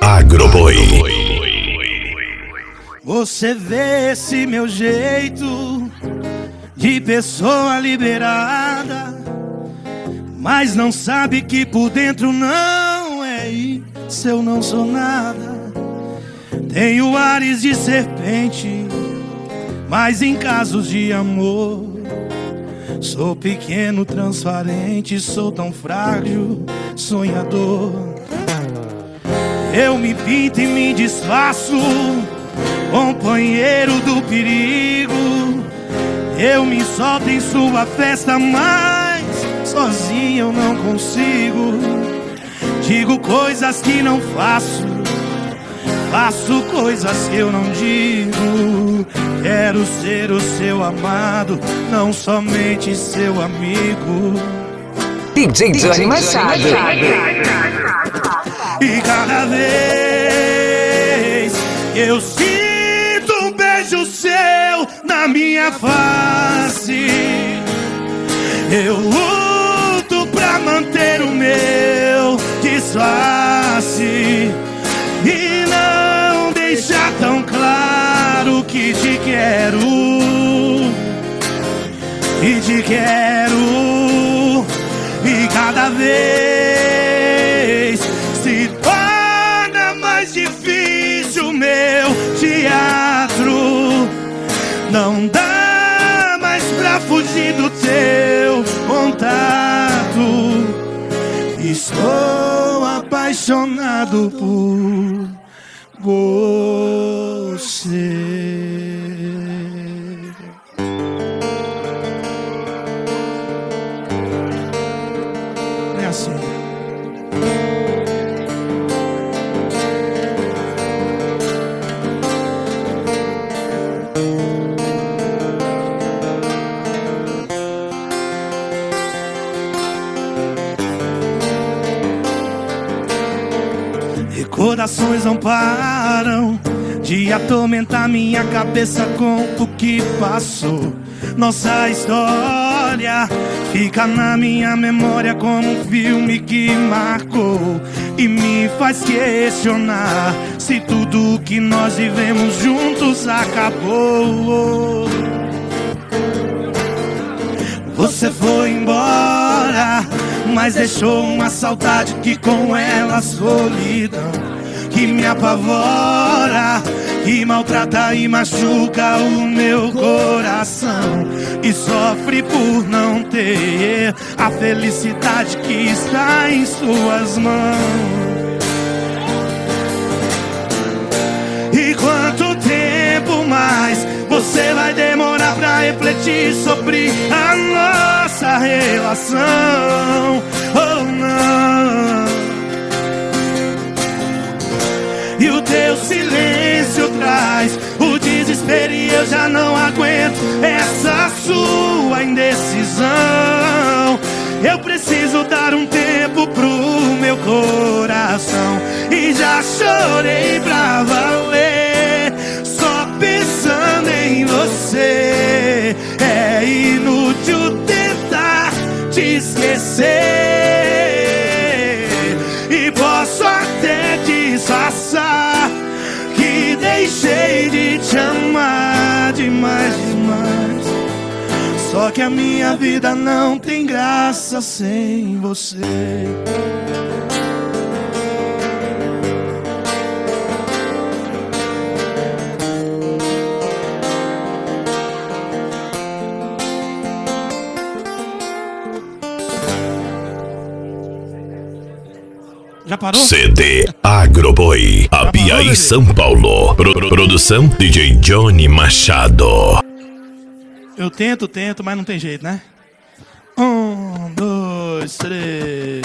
Agroboy. Você vê esse meu jeito de pessoa liberada, mas não sabe que por dentro não é isso, eu não sou nada. Tenho ares de serpente, mas em casos de amor sou pequeno, transparente, sou tão frágil, sonhador. Eu me pinto e me disfarço, companheiro do perigo. Eu me solto em sua festa, mas sozinho eu não consigo. Digo coisas que não faço, faço coisas que eu não digo. Quero ser o seu amado, não somente seu amigo. DJ Johnny Machado. E cada vez que eu sinto um beijo seu na minha face, eu luto pra manter o meu disfarce e não deixar tão claro que te quero, que te quero. E cada vez se torna mais difícil meu teatro. Não dá mais pra fugir do teu contato. Estou apaixonado por você. É assim. Recordações não param de atormentar minha cabeça com o que passou. Nossa história fica na minha memória como um filme que marcou e me faz questionar se tudo que nós vivemos juntos acabou. Você foi embora, mas deixou uma saudade que com ela a solidão que me apavora, que maltrata e machuca o meu coração e sofre por não ter a felicidade que está em suas mãos. E quanto tempo mais você vai demorar pra refletir sobre a nossa relação? Oh não. E o teu silêncio traz o desespero e eu já não aguento essa sua indecisão. Eu preciso dar um tempo pro meu coração e já chorei pra valer, só pensando em você. É inútil tentar te esquecer e posso até disfarçar que deixei de te amar demais, demais. Só que a minha vida não tem graça sem você. Já parou? CD Agroboy, Apiaí, São Paulo. Produção DJ Johnny Machado. Eu tento, mas não tem jeito, né? 1, 2, 3.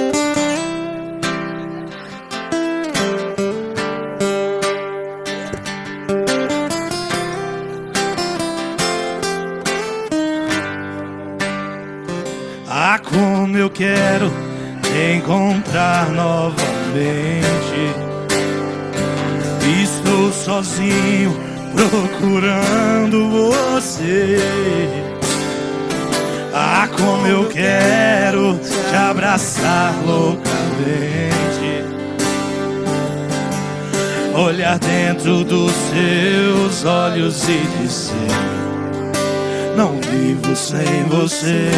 Ah, como eu quero te encontrar novamente. Estou sozinho procurando você. Ah, como eu quero te abraçar loucamente. olhar dentro dos seus olhos e dizer: não vivo sem você.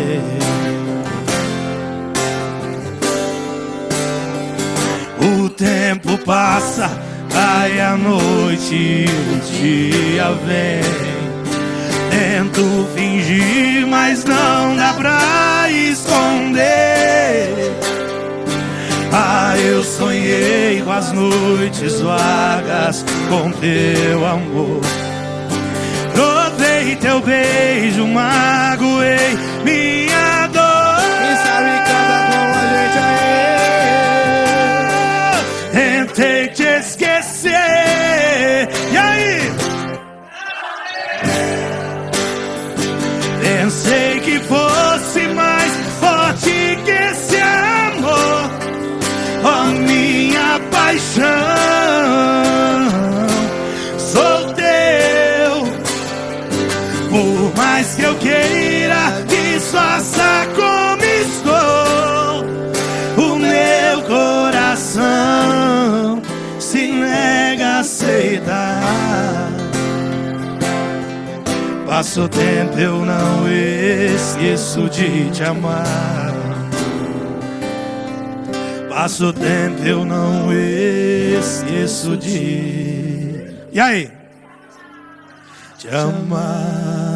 O tempo passa, cai a noite e o dia vem. Tento fingir, mas não dá pra esconder. Ah, eu sonhei com as noites vagas com teu amor. Provei teu beijo, magoei minha dor. Quem sabe canta com a gente aí. Tentei te esquecer. E aí? Pensei que fosse mais forte que esse amor. Oh, minha paixão, sou teu. Por mais que eu queira disfarçar como estou, o meu coração se nega a aceitar. Passa o tempo, eu não esqueço de te amar. Passa o tempo, eu não esqueço de... E aí? Te amar.